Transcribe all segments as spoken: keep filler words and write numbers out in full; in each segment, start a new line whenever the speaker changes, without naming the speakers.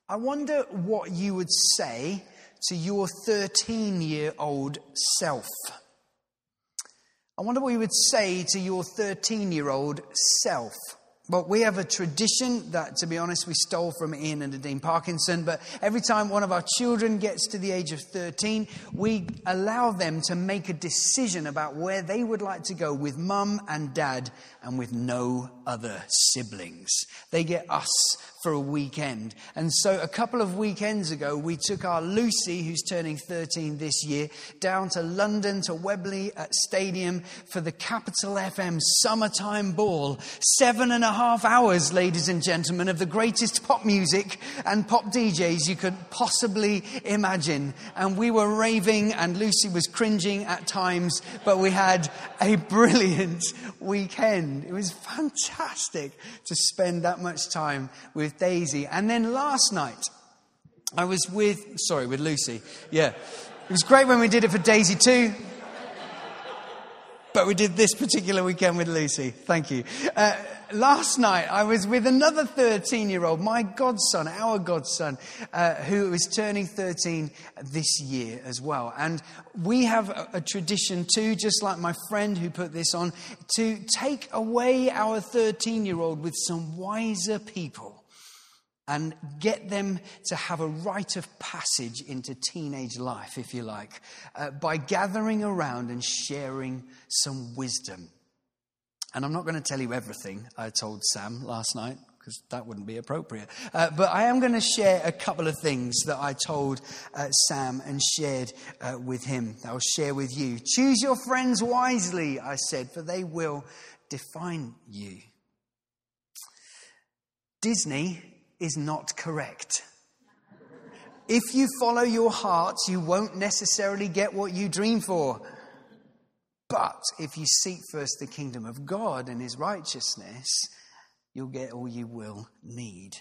I wonder what you would say to your thirteen-year-old self. I wonder what you would say to your thirteen-year-old self. Well, we have a tradition that, to be honest, we stole from Ian and Nadine Parkinson. But every time one of our children gets to the age of thirteen, we allow them to make a decision about where they would like to go with mum and dad and with no other siblings. They get us for a weekend. And so a couple of weekends ago, we took our Lucy, who's turning thirteen this year, down to London, to Wembley at Stadium for the Capital F M Summertime Ball. Seven and a half hours, ladies and gentlemen, of the greatest pop music and pop D Js you could possibly imagine. And we were raving, and Lucy was cringing at times, but we had a brilliant weekend. It was fantastic to spend that much time with Daisy. And then last night, I was with, sorry, with Lucy. Yeah. It was great when we did it for Daisy too. But we did this particular weekend with Lucy. Thank you. Uh, last night, I was with another thirteen-year-old, my godson, our godson, uh, who was turning thirteen this year as well. And we have a, a tradition too, just like my friend who put this on, to take away our thirteen-year-old with some wiser people and get them to have a rite of passage into teenage life, if you like, uh, by gathering around and sharing some wisdom. And I'm not going to tell you everything I told Sam last night, because that wouldn't be appropriate. Uh, but I am going to share a couple of things that I told uh, Sam and shared uh, with him. I'll share with you. Choose your friends wisely, I said, for they will define you. Disney is not correct. If you follow your hearts, you won't necessarily get what you dream for. But if you seek first the kingdom of God and his righteousness, you'll get all you will need.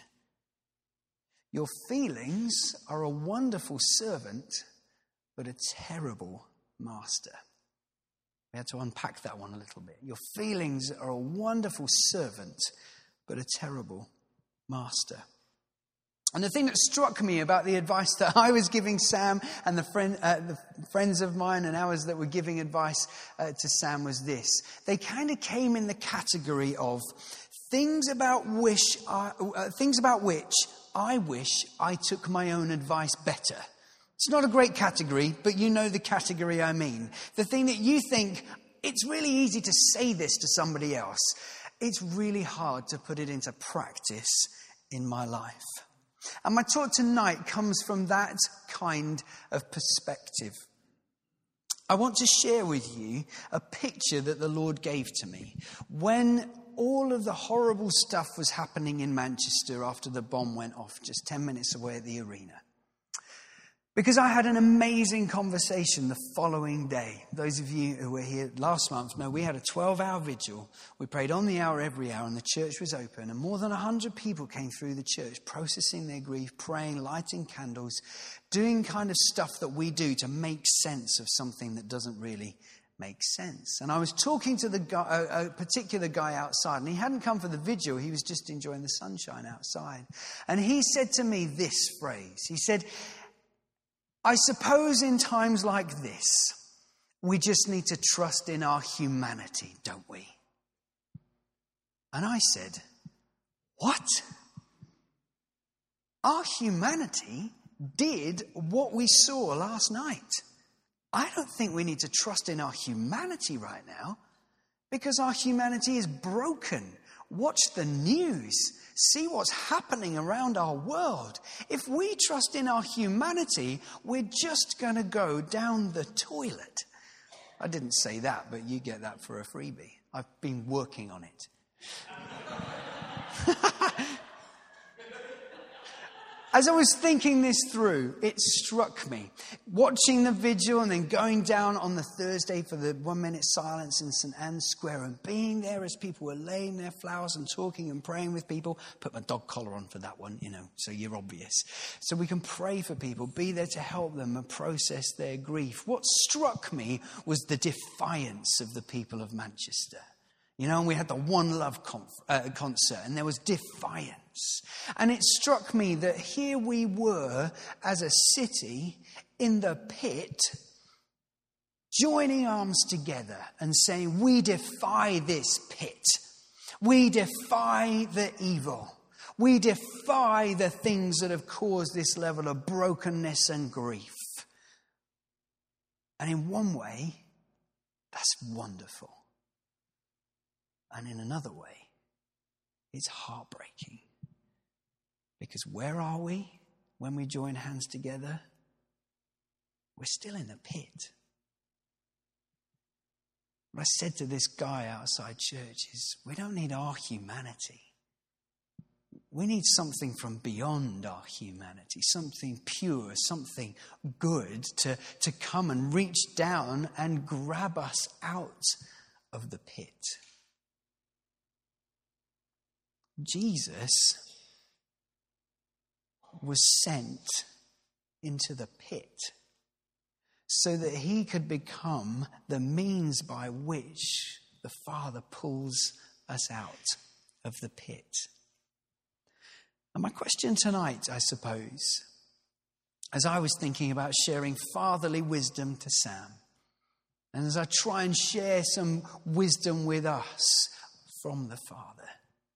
Your feelings are a wonderful servant, but a terrible master. We had to unpack that one a little bit. Your feelings are a wonderful servant, but a terrible master. And the thing that struck me about the advice that I was giving Sam and the, friend, uh, the friends of mine and ours that were giving advice uh, to Sam was this. They kind of came in the category of things about wish, I, uh, things about which I wish I took my own advice better. It's not a great category, but you know the category I mean. The thing that you think, it's really easy to say this to somebody else. It's really hard to put it into practice in my life. And my talk tonight comes from that kind of perspective. I want to share with you a picture that the Lord gave to me when all of the horrible stuff was happening in Manchester after the bomb went off just ten minutes away at the arena. Because I had an amazing conversation the following day. Those of you who were here last month know we had a twelve-hour vigil. We prayed on the hour every hour, and the church was open. And more than one hundred people came through the church, processing their grief, praying, lighting candles, doing kind of stuff that we do to make sense of something that doesn't really make sense. And I was talking to the guy, a, a particular guy outside, and he hadn't come for the vigil. He was just enjoying the sunshine outside. And he said to me this phrase. He said, I suppose in times like this, we just need to trust in our humanity, don't we? And I said, what? Our humanity did what we saw last night. I don't think we need to trust in our humanity right now, because our humanity is broken. Watch the news. See what's happening around our world. If we trust in our humanity, we're just going to go down the toilet. I didn't say that, but you get that for a freebie. I've been working on it. As I was thinking this through, it struck me. Watching the vigil and then going down on the Thursday for the one-minute silence in St Anne's Square and being there as people were laying their flowers and talking and praying with people. Put my dog collar on for that one, you know, so you're obvious. So we can pray for people, be there to help them and process their grief. What struck me was the defiance of the people of Manchester. You know, and we had the One Love conf- uh, concert, and there was Defiance. And it struck me that here we were as a city in the pit, joining arms together and saying, we defy this pit. We defy the evil. We defy the things that have caused this level of brokenness and grief. And in one way, that's wonderful. And in another way, it's heartbreaking. Because where are we when we join hands together? We're still in the pit. What I said to this guy outside church is, we don't need our humanity. We need something from beyond our humanity, something pure, something good to, to come and reach down and grab us out of the pit. Jesus was sent into the pit so that he could become the means by which the Father pulls us out of the pit. And my question tonight, I suppose, as I was thinking about sharing fatherly wisdom to Sam, and as I try and share some wisdom with us from the Father,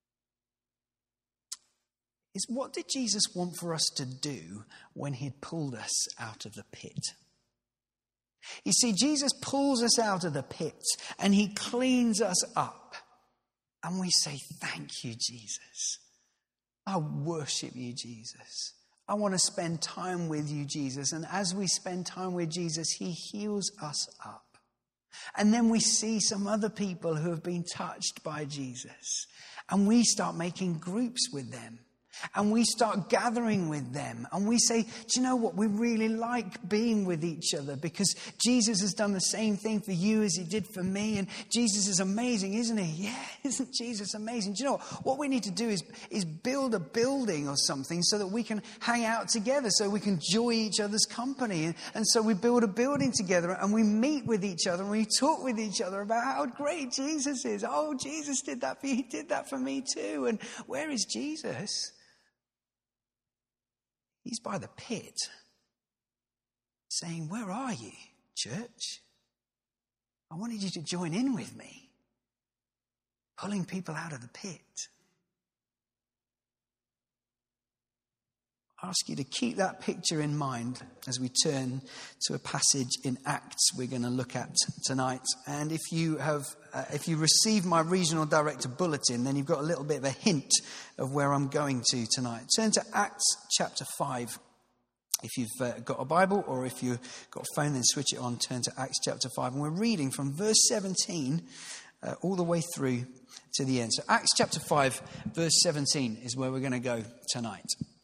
is what did Jesus want for us to do when he'd pulled us out of the pit? You see, Jesus pulls us out of the pit and he cleans us up. And we say, thank you, Jesus. I worship you, Jesus. I want to spend time with you, Jesus. And as we spend time with Jesus, he heals us up. And then we see some other people who have been touched by Jesus. And we start making groups with them. And we start gathering with them. And we say, do you know what? We really like being with each other because Jesus has done the same thing for you as he did for me. And Jesus is amazing, isn't he? Yeah, isn't Jesus amazing? Do you know what? What we need to do is, is build a building or something so that we can hang out together, so we can enjoy each other's company. And, and so we build a building together and we meet with each other and we talk with each other about how great Jesus is. Oh, Jesus did that for you. He did that for me too. And where is Jesus? He's by the pit, saying, where are you, church? I wanted you to join in with me, pulling people out of the pit. I ask you to keep that picture in mind as we turn to a passage in Acts we're going to look at tonight. And if you have, uh, if you receive my regional director bulletin, then you've got a little bit of a hint of where I'm going to tonight. Turn to Acts chapter five. If you've uh, got a Bible or if you've got a phone, then switch it on. Turn to Acts chapter five. And we're reading from verse seventeen uh, all the way through to the end. So Acts chapter five, verse seventeen is where we're going to go tonight.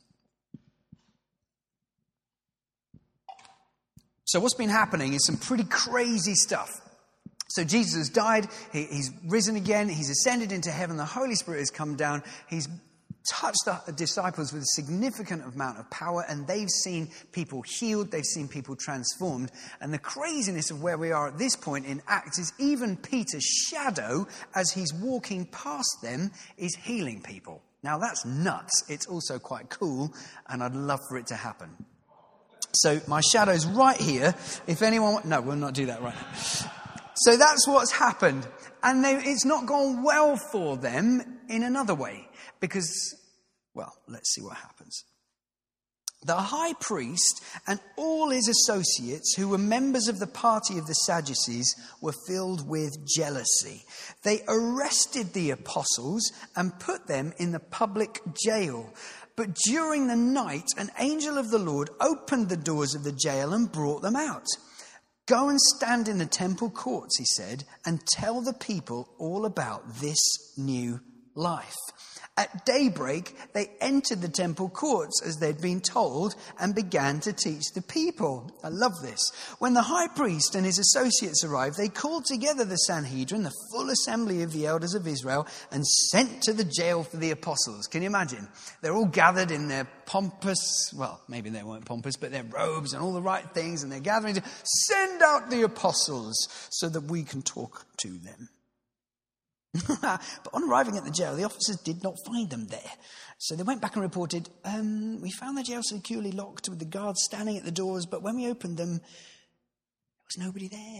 So what's been happening is some pretty crazy stuff. So Jesus has died, he, he's risen again, he's ascended into heaven, the Holy Spirit has come down, he's touched the disciples with a significant amount of power, and they've seen people healed, they've seen people transformed. And the craziness of where we are at this point in Acts is even Peter's shadow, as he's walking past them, is healing people. Now that's nuts. It's also quite cool, and I'd love for it to happen. So my shadow's right here. If anyone... No, we'll not do that right now. So that's what's happened. And they, it's not gone well for them in another way. Because, well, let's see what happens. The high priest and all his associates, who were members of the party of the Sadducees, were filled with jealousy. They arrested the apostles and put them in the public jail. But during the night, an angel of the Lord opened the doors of the jail and brought them out. Go and stand in the temple courts, he said, and tell the people all about this new life. At daybreak, they entered the temple courts as they'd been told and began to teach the people. I love this. When the high priest and his associates arrived, they called together the Sanhedrin, the full assembly of the elders of Israel, and sent to the jail for the apostles. Can you imagine? They're all gathered in their pompous, well, maybe they weren't pompous, but their robes and all the right things, and they're gathering to send out the apostles so that we can talk to them. But on arriving at the jail, the officers did not find them there. So they went back and reported, um, we found the jail securely locked with the guards standing at the doors, but when we opened them, there was nobody there.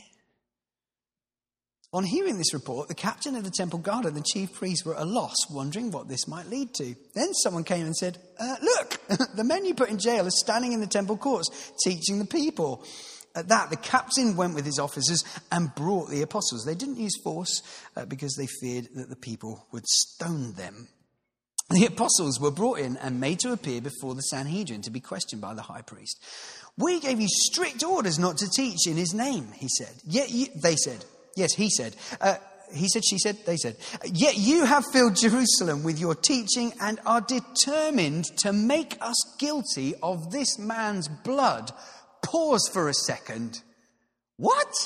On hearing this report, the captain of the temple guard and the chief priests were at a loss, wondering what this might lead to. Then someone came and said, uh, look, the men you put in jail are standing in the temple courts, teaching the people. At that, the captain went with his officers and brought the apostles. They didn't use force uh, because they feared that the people would stone them. The apostles were brought in and made to appear before the Sanhedrin to be questioned by the high priest. We gave you strict orders not to teach in his name, he said. Yet you, they said, yes, he said. Uh, he said, she said, they said. Yet you have filled Jerusalem with your teaching and are determined to make us guilty of this man's blood. Pause for a second. What?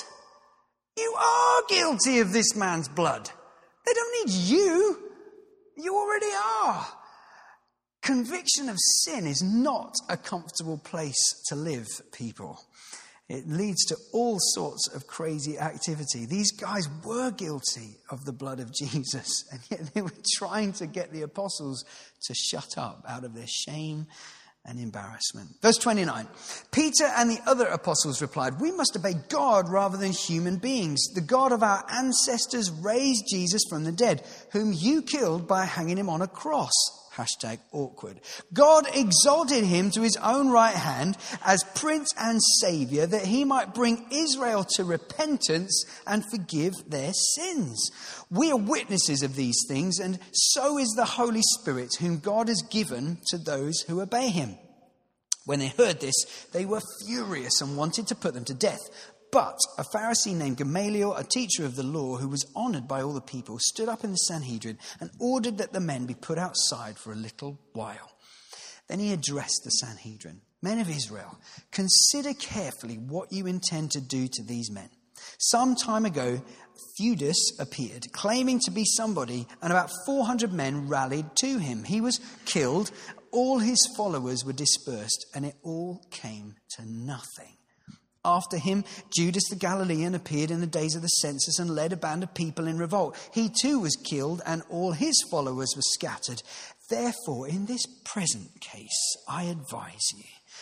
You are guilty of this man's blood. They don't need you. You already are. Conviction of sin is not a comfortable place to live, people. It leads to all sorts of crazy activity. These guys were guilty of the blood of Jesus, and yet they were trying to get the apostles to shut up out of their shame and embarrassment. Verse twenty-nine, Peter and the other apostles replied, we must obey God rather than human beings. The God of our ancestors raised Jesus from the dead, whom you killed by hanging him on a cross. Hashtag awkward. God exalted him to his own right hand as Prince and Saviour, that he might bring Israel to repentance and forgive their sins. We are witnesses of these things, and so is the Holy Spirit, whom God has given to those who obey him. When they heard this, they were furious and wanted to put them to death. But a Pharisee named Gamaliel, a teacher of the law who was honoured by all the people, stood up in the Sanhedrin and ordered that the men be put outside for a little while. Then he addressed the Sanhedrin. Men of Israel, consider carefully what you intend to do to these men. Some time ago, Theudas appeared, claiming to be somebody, and about four hundred men rallied to him. He was killed, all his followers were dispersed, and it all came to nothing. After him, Judas the Galilean appeared in the days of the census and led a band of people in revolt. He too was killed, and all his followers were scattered. Therefore, in this present case, I advise you,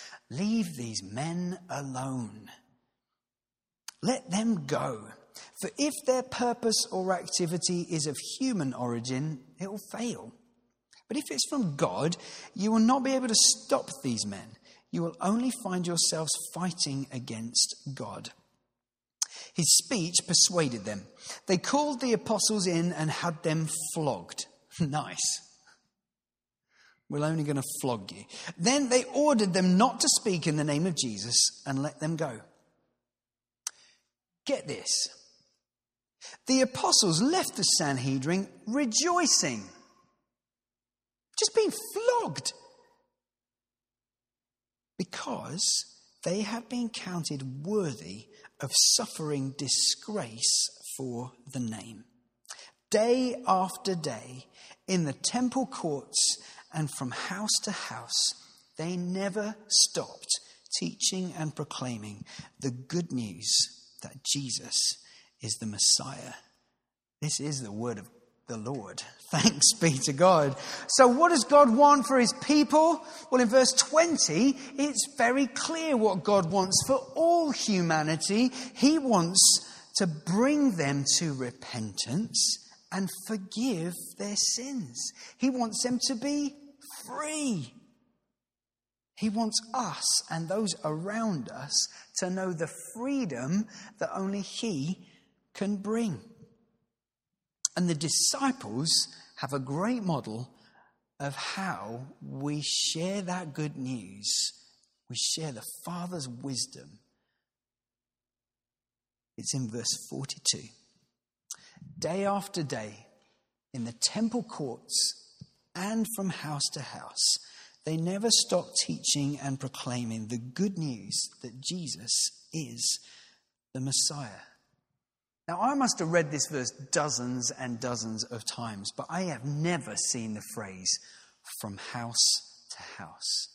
leave these men alone. Let them go. For if their purpose or activity is of human origin, it will fail. But if it's from God, you will not be able to stop these men. You will only find yourselves fighting against God. His speech persuaded them. They called the apostles in and had them flogged. Nice. We're only going to flog you. Then they ordered them not to speak in the name of Jesus and let them go. Get this. The apostles left the Sanhedrin rejoicing. Just being flogged. Because they have been counted worthy of suffering disgrace for the name. Day after day, in the temple courts and from house to house, they never stopped teaching and proclaiming the good news that Jesus is the Messiah. This is the word of the Lord. Thanks be to God. So what does God want for his people? Well, in verse twenty, it's very clear what God wants for all humanity. He wants to bring them to repentance and forgive their sins. He wants them to be free. He wants us and those around us to know the freedom that only he can bring. And the disciples have a great model of how we share that good news. We share the Father's wisdom. It's in verse forty-two. Day after day, in the temple courts and from house to house, they never stopped teaching and proclaiming the good news that Jesus is the Messiah. Now, I must have read this verse dozens and dozens of times, but I have never seen the phrase from house to house.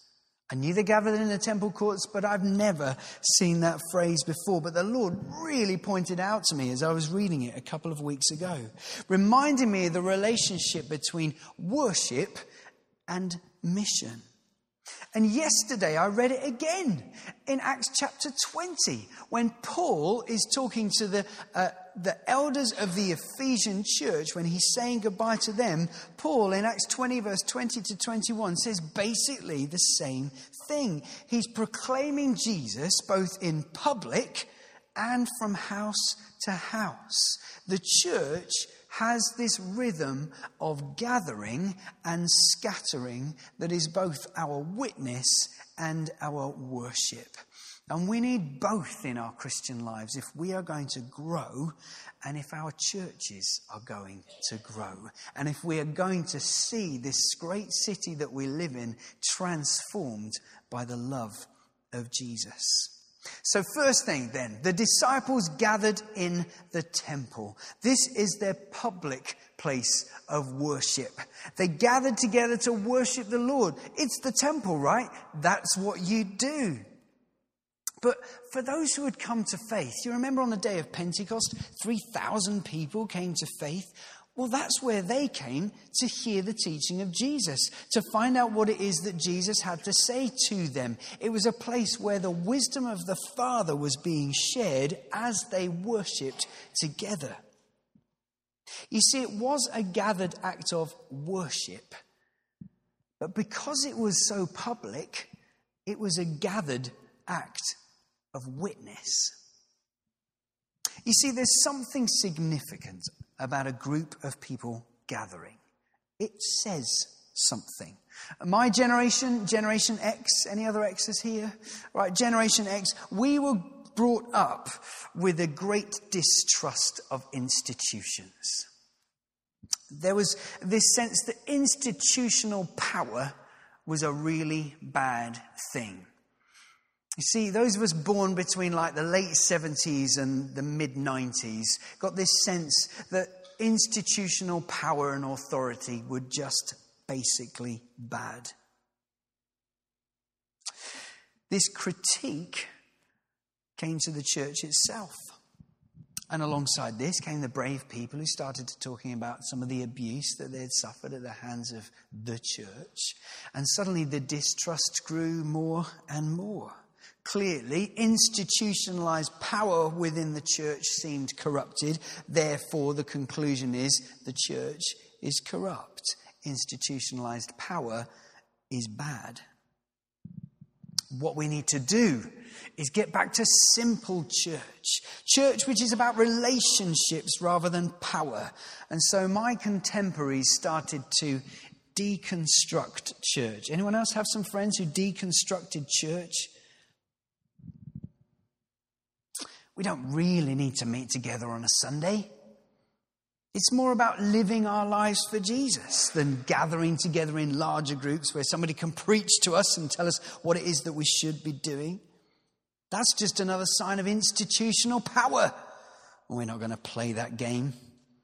I knew they gathered in the temple courts, but I've never seen that phrase before. But the Lord really pointed out to me as I was reading it a couple of weeks ago, reminding me of the relationship between worship and mission. And yesterday I read it again in Acts chapter twenty, when Paul is talking to the uh, the elders of the Ephesian church, when he's saying goodbye to them. Paul in Acts twenty verse twenty to twenty-one says basically the same thing. He's proclaiming Jesus both in public and from house to house. The church has this rhythm of gathering and scattering that is both our witness and our worship. And we need both in our Christian lives if we are going to grow and if our churches are going to grow. And if we are going to see this great city that we live in transformed by the love of Jesus. So first thing then, the disciples gathered in the temple. This is their public place of worship. They gathered together to worship the Lord. It's the temple, right? That's what you do. But for those who had come to faith, you remember on the day of Pentecost, three thousand people came to faith. Well, that's where they came to hear the teaching of Jesus, to find out what it is that Jesus had to say to them. It was a place where the wisdom of the Father was being shared as they worshipped together. You see, it was a gathered act of worship, but because it was so public, it was a gathered act of witness. You see, there's something significant about a group of people gathering. It says something. My generation, Generation X, any other X's here? Right, Generation X, we were brought up with a great distrust of institutions. There was this sense that institutional power was a really bad thing. You see, those of us born between like the late seventies and the mid nineties got this sense that institutional power and authority were just basically bad. This critique came to the church itself. And alongside this came the brave people who started talking about some of the abuse that they had suffered at the hands of the church. And suddenly the distrust grew more and more. Clearly, institutionalized power within the church seemed corrupted. Therefore, the conclusion is the church is corrupt. Institutionalized power is bad. What we need to do is get back to simple church. Church which is about relationships rather than power. And so my contemporaries started to deconstruct church. Anyone else have some friends who deconstructed church? We don't really need to meet together on a Sunday. It's more about living our lives for Jesus than gathering together in larger groups where somebody can preach to us and tell us what it is that we should be doing. That's just another sign of institutional power. We're not going to play that game.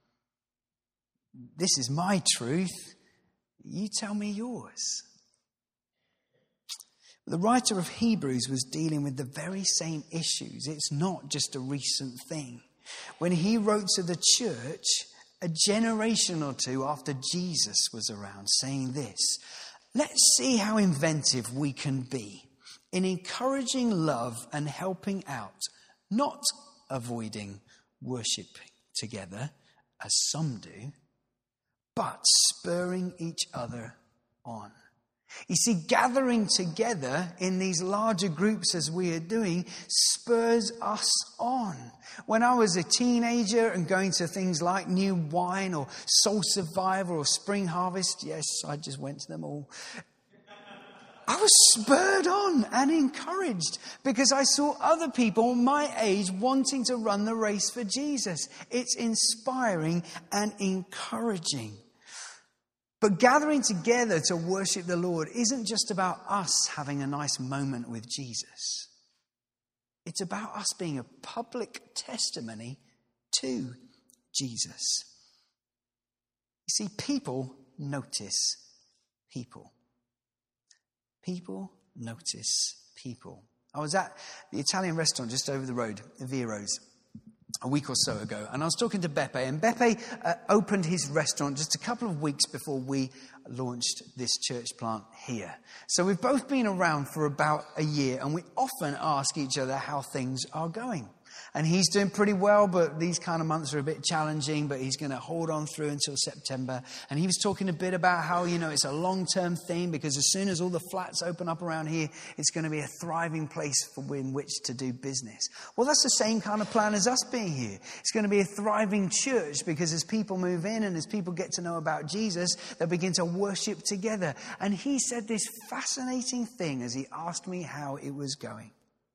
This is my truth. You tell me yours. The writer of Hebrews was dealing with the very same issues. It's not just a recent thing. When he wrote to the church a generation or two after Jesus was around, saying this, let's see how inventive we can be in encouraging love and helping out, not avoiding worshiping together, as some do, but spurring each other on. You see, gathering together in these larger groups as we are doing spurs us on. When I was a teenager and going to things like New Wine or Soul Survivor or Spring Harvest, yes, I just went to them all. I was spurred on and encouraged because I saw other people my age wanting to run the race for Jesus. It's inspiring and encouraging. But gathering together to worship the Lord isn't just about us having a nice moment with Jesus. It's about us being a public testimony to Jesus. You see, people notice people. People notice people. I was at the Italian restaurant just over the road, Viro's, a week or so ago, and I was talking to Beppe, and Beppe uh, opened his restaurant just a couple of weeks before we launched this church plant here. So we've both been around for about a year, and we often ask each other how things are going. And he's doing pretty well, but these kind of months are a bit challenging, but he's going to hold on through until September. And he was talking a bit about how, you know, it's a long-term thing, because as soon as all the flats open up around here, it's going to be a thriving place for in which to do business. Well, that's the same kind of plan as us being here. It's going to be a thriving church, because as people move in and as people get to know about Jesus, they'll begin to worship together. And he said this fascinating thing as he asked me how it was going.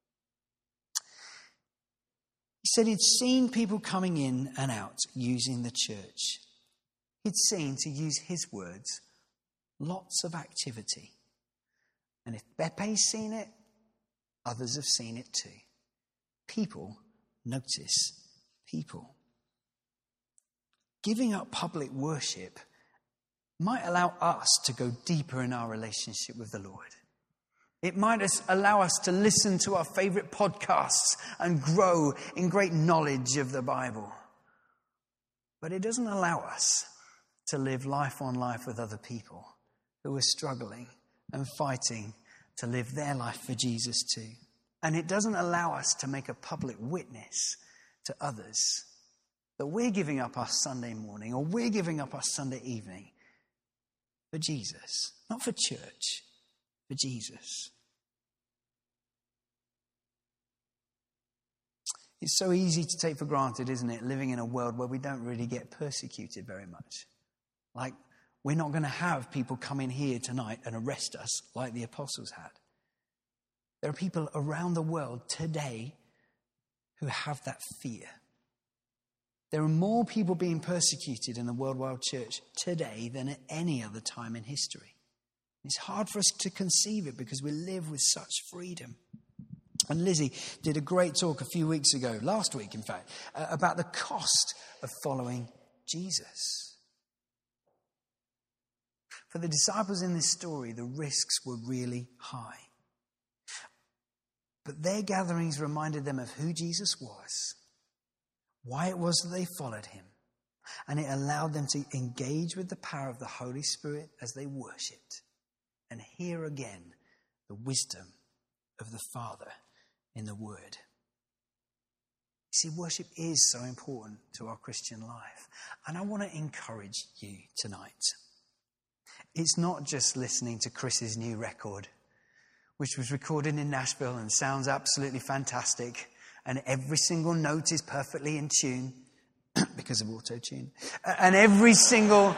He said he'd seen people coming in and out using the church. He'd seen, to use his words, lots of activity. And if Beppe's seen it, others have seen it too. People notice people. Giving up public worship might allow us to go deeper in our relationship with the Lord. It might allow us to listen to our favorite podcasts and grow in great knowledge of the Bible. But it doesn't allow us to live life on life with other people who are struggling and fighting to live their life for Jesus too. And it doesn't allow us to make a public witness to others that we're giving up our Sunday morning or we're giving up our Sunday evening for Jesus, not for church. For Jesus. It's so easy to take for granted, isn't it, living in a world where we don't really get persecuted very much. Like, we're not going to have people come in here tonight and arrest us like the apostles had. There are people around the world today who have that fear. There are more people being persecuted in the worldwide church today than at any other time in history. It's hard for us to conceive it because we live with such freedom. And Lizzie did a great talk a few weeks ago, last week in fact, uh, about the cost of following Jesus. For the disciples in this story, the risks were really high. But their gatherings reminded them of who Jesus was, why it was that they followed him, and it allowed them to engage with the power of the Holy Spirit as they worshipped. And hear again the wisdom of the Father in the Word. See, worship is so important to our Christian life. And I want to encourage you tonight. It's not just listening to Chris's new record, which was recorded in Nashville and sounds absolutely fantastic. And every single note is perfectly in tune because of auto-tune. And every single...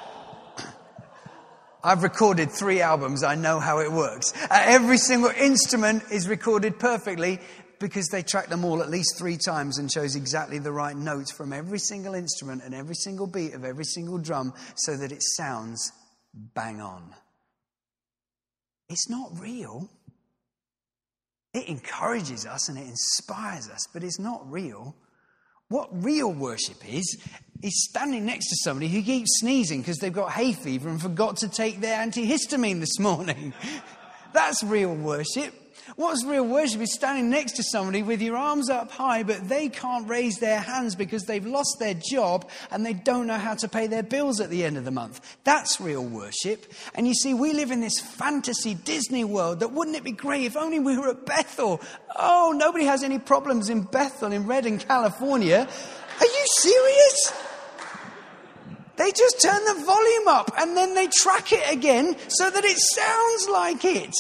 I've recorded three albums. I know how it works. Uh, every single instrument is recorded perfectly because they tracked them all at least three times and chose exactly the right notes from every single instrument and every single beat of every single drum so that it sounds bang on. It's not real. It encourages us and it inspires us, but it's not real. What real worship is, is standing next to somebody who keeps sneezing because they've got hay fever and forgot to take their antihistamine this morning. That's real worship. What's real worship is standing next to somebody with your arms up high, but they can't raise their hands because they've lost their job and they don't know how to pay their bills at the end of the month. That's real worship. And you see, we live in this fantasy Disney world that wouldn't it be great if only we were at Bethel? Oh, nobody has any problems in Bethel in Redding, California. Are you serious? They just turn the volume up and then they track it again so that it sounds like it.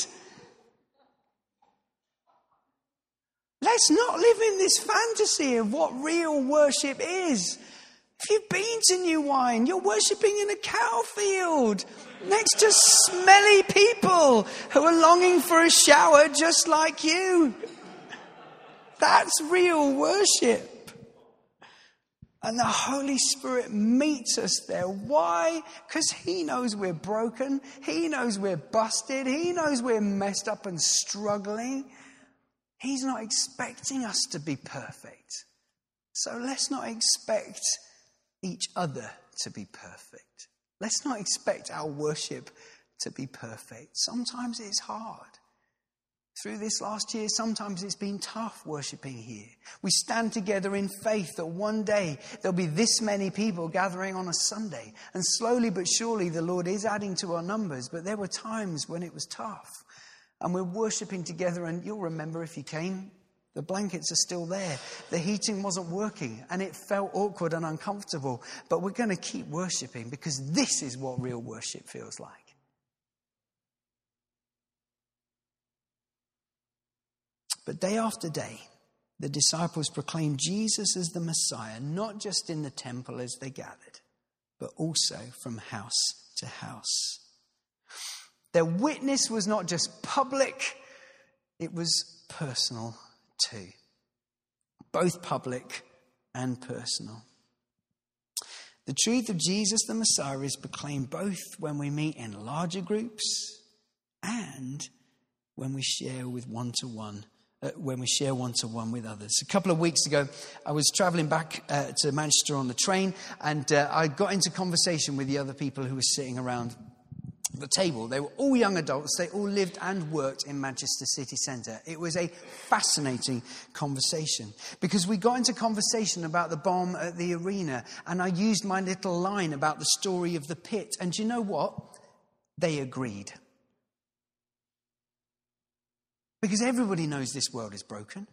Let's not live in this fantasy of what real worship is. If you've been to New Wine, you're worshipping in a cow field next to smelly people who are longing for a shower just like you. That's real worship. And the Holy Spirit meets us there. Why? Because he knows we're broken. He knows we're busted. He knows we're messed up and struggling. He's not expecting us to be perfect. So let's not expect each other to be perfect. Let's not expect our worship to be perfect. Sometimes it's hard. through this last year, sometimes it's been tough worshipping here. We stand together in faith that one day there'll be this many people gathering on a Sunday. And slowly but surely the Lord is adding to our numbers. But there were times when it was tough. And we're worshipping together, and you'll remember if you came, the blankets are still there. The heating wasn't working, and it felt awkward and uncomfortable. But we're going to keep worshipping because this is what real worship feels like. But day after day, the disciples proclaimed Jesus as the Messiah, not just in the temple as they gathered, but also from house to house. Their witness was not just public, it was personal too. Both public and personal. The truth of Jesus the Messiah is proclaimed both when we meet in larger groups and when we share with one-to-one Uh, when we share one-to-one with others. A couple of weeks ago, I was travelling back uh, to Manchester on the train, and uh, I got into conversation with the other people who were sitting around the table. They were all young adults. They all lived and worked in Manchester city centre. It was a fascinating conversation because we got into conversation about the bomb at the arena, and I used my little line about the story of the pit. And do you know what? They agreed. Because everybody knows this world is broken.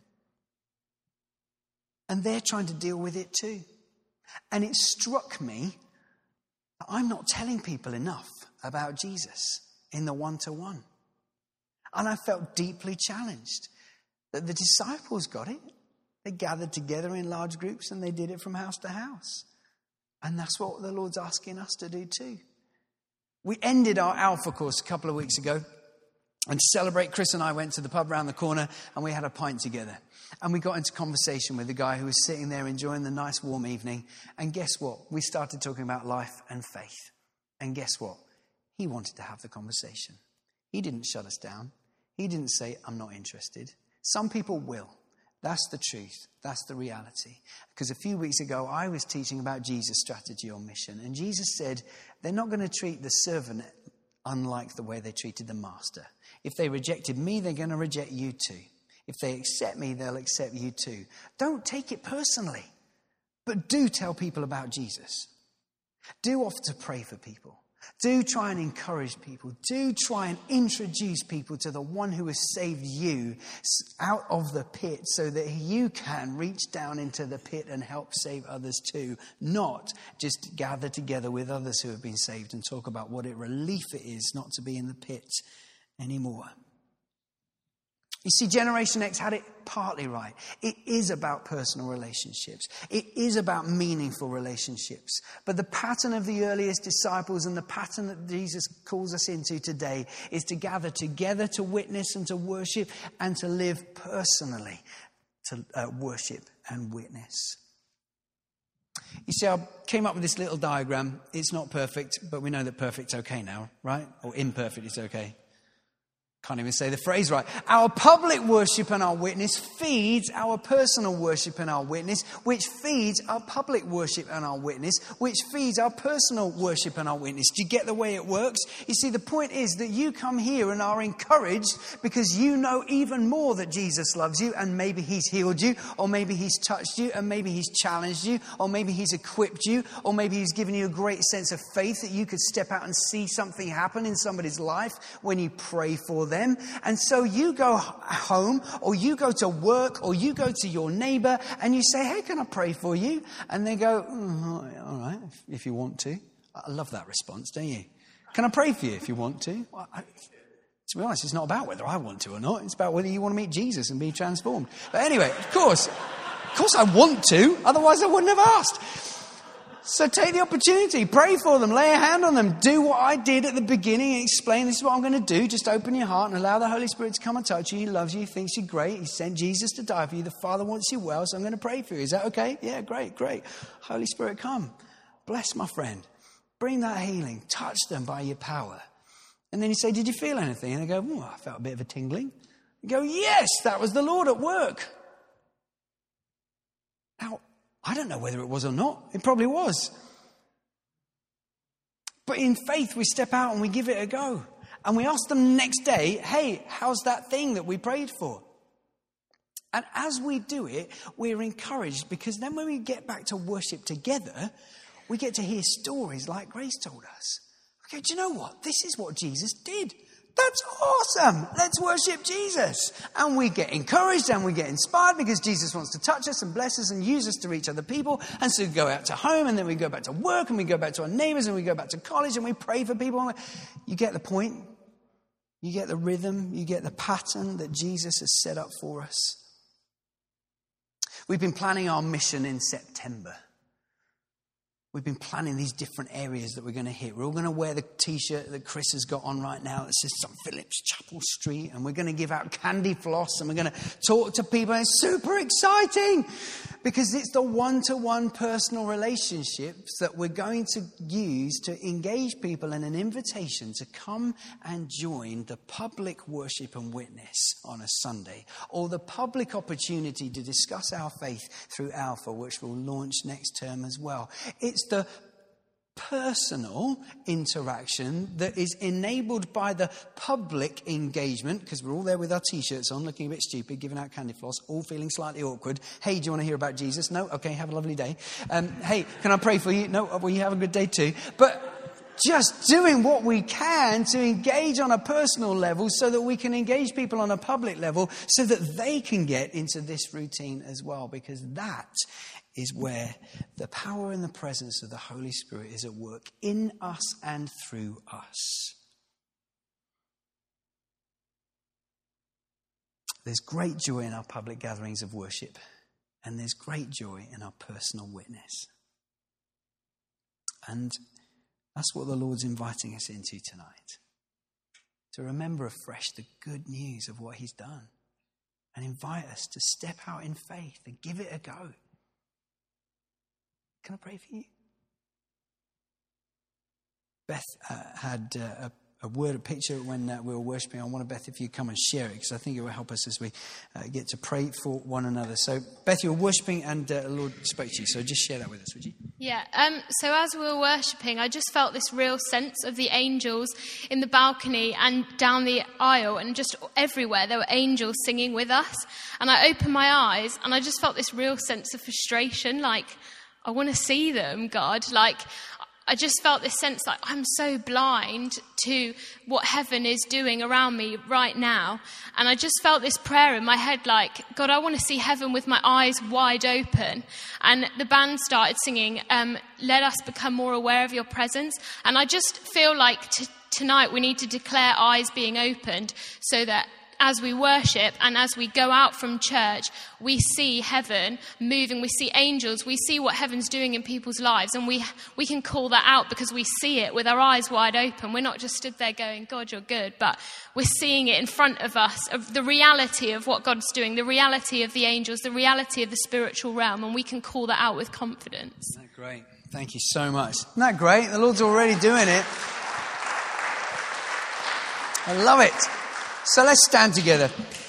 And they're trying to deal with it too. And it struck me that I'm not telling people enough about Jesus in the one-to-one. And I felt deeply challenged that the disciples got it. They gathered together in large groups and they did it from house to house. And that's what the Lord's asking us to do too. We ended our Alpha course a couple of weeks ago. And to celebrate, Chris and I went to the pub around the corner and we had a pint together. And we got into conversation with the guy who was sitting there enjoying the nice warm evening. And guess what? We started talking about life and faith. And guess what? He wanted to have the conversation. He didn't shut us down. He didn't say, I'm not interested. Some people will. That's the truth. That's the reality. Because a few weeks ago, I was teaching about Jesus' strategy or mission. And Jesus said, they're not going to treat the servant unlike the way they treated the master. If they rejected me, they're going to reject you too. If they accept me, they'll accept you too. Don't take it personally, but do tell people about Jesus. Do offer to pray for people. Do try and encourage people. Do try and introduce people to the one who has saved you out of the pit so that you can reach down into the pit and help save others too. Not just gather together with others who have been saved and talk about what a relief it is not to be in the pit anymore. You see, Generation X had it partly right. It is about personal relationships. It is about meaningful relationships. But the pattern of the earliest disciples and the pattern that Jesus calls us into today is to gather together to witness and to worship and to live personally to uh, worship and witness. You see, I came up with this little diagram. It's not perfect, but we know that perfect's okay now, right? Or imperfect is okay. Can't even say the phrase right. Our public worship and our witness feeds our personal worship and our witness, which feeds our public worship and our witness, which feeds our personal worship and our witness. Do you get the way it works? You see, the point is that you come here and are encouraged because you know even more that Jesus loves you, and maybe he's healed you, or maybe he's touched you, and maybe he's challenged you, or maybe he's equipped you, or maybe he's given you a great sense of faith that you could step out and see something happen in somebody's life when you pray for them. them. And so you go home, or you go to work, or you go to your neighbor and you say, hey, can I pray for you? And they go, oh, all right, if, if you want to. I love that response, don't you? Can I pray for you if you want to? Well, I, to be honest, it's not about whether I want to or not. It's about whether you want to meet Jesus and be transformed. But anyway, of course, of course I want to. Otherwise I wouldn't have asked. So take the opportunity, pray for them, lay a hand on them, do what I did at the beginning and explain this is what I'm going to do. Just open your heart and allow the Holy Spirit to come and touch you. He loves you, he thinks you're great. He sent Jesus to die for you. The Father wants you well, so I'm going to pray for you. Is that okay? Yeah, great, great. Holy Spirit, come. Bless my friend. Bring that healing. Touch them by your power. And then you say, did you feel anything? And they go, oh, I felt a bit of a tingling. You go, yes, that was the Lord at work. Now, I don't know whether it was or not. It probably was. But in faith, we step out and we give it a go. And we ask them next day, hey, how's that thing that we prayed for? And as we do it, we're encouraged, because then when we get back to worship together, we get to hear stories like Grace told us. Okay, do you know what? This is what Jesus did. That's awesome. Let's worship Jesus. And we get encouraged and we get inspired, because Jesus wants to touch us and bless us and use us to reach other people. And so we go out to home, and then we go back to work, and we go back to our neighbours, and we go back to college, and we pray for people. You get the point? You get the rhythm? You get the pattern that Jesus has set up for us? We've been planning our mission in September. We've been planning these different areas that we're going to hit. We're all going to wear the T-shirt that Chris has got on right now that says Saint Philip's Chapel Street. And we're going to give out candy floss. And we're going to talk to people. And it's super exciting, because it's the one-to-one personal relationships that we're going to use to engage people in an invitation to come and join the public worship and witness on a Sunday, or the public opportunity to discuss our faith through Alpha, which will launch next term as well. It's the personal interaction that is enabled by the public engagement, because we're all there with our T-shirts on, looking a bit stupid, giving out candy floss, all feeling slightly awkward. Hey, do you want to hear about Jesus? No? Okay, have a lovely day. Um, hey, can I pray for you? No? Well, you have a good day too. But just doing what we can to engage on a personal level so that we can engage people on a public level so that they can get into this routine as well, because that is where the power and the presence of the Holy Spirit is at work in us and through us. There's great joy in our public gatherings of worship, and there's great joy in our personal witness. And that's what the Lord's inviting us into tonight. To remember afresh the good news of what he's done, and invite us to step out in faith and give it a go. Can I pray for you? Beth uh, had uh, a, a word, a picture when uh, we were worshipping. I wonder, Beth, if you come and share it, because I think it will help us as we uh, get to pray for one another. So, Beth, you were worshipping, and uh, the Lord spoke to you. So just share that with us, would you?
Yeah. Um, so as we were worshipping, I just felt this real sense of the angels in the balcony and down the aisle, and just everywhere there were angels singing with us. And I opened my eyes, and I just felt this real sense of frustration, like, I want to see them, God. Like, I just felt this sense like I'm so blind to what heaven is doing around me right now. And I just felt this prayer in my head like, God, I want to see heaven with my eyes wide open. And the band started singing, um, let us become more aware of your presence. And I just feel like t- tonight we need to declare eyes being opened, so that as we worship and as we go out from church, we see heaven moving, we see angels, we see what heaven's doing in people's lives, and we we can call that out because we see it with our eyes wide open. We're not just stood there going, God, you're good, but we're seeing it in front of us, of the reality of what God's doing, the reality of the angels, the reality of the spiritual realm, and we can call that out with confidence.
Isn't that great? Thank you so much. Isn't that great? The Lord's already doing it. I love it. So let's stand together.